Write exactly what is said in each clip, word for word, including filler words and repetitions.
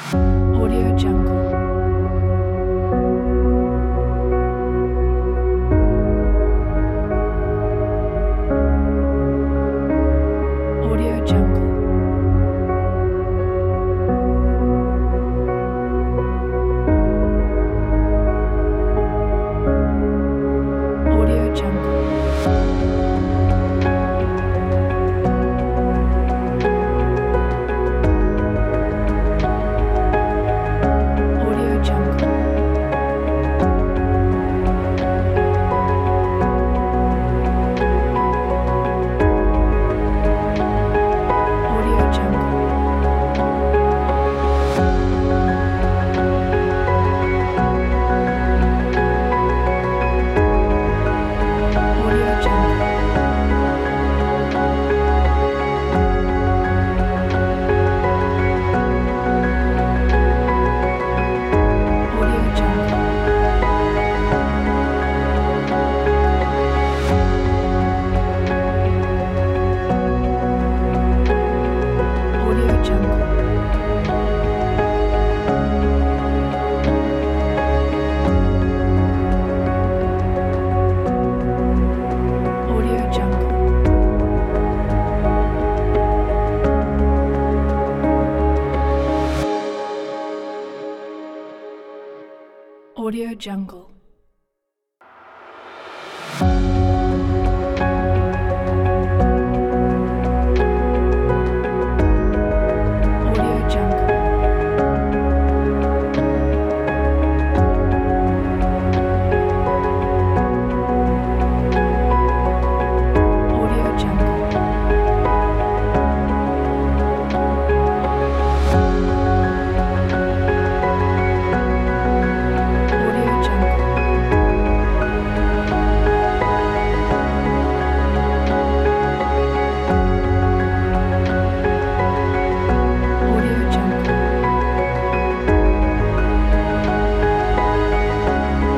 Audio Jungle. Audio Jungle. Audio Jungle. Audio Jungle. Audio Jungle. Audio Jungle. Audio Jungle. Audio Jungle. Audio Jungle. Audio Jungle. Audio Jungle. Audio Jungle. Audio Jungle. Audio Jungle.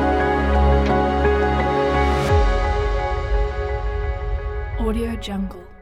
Audio Jungle.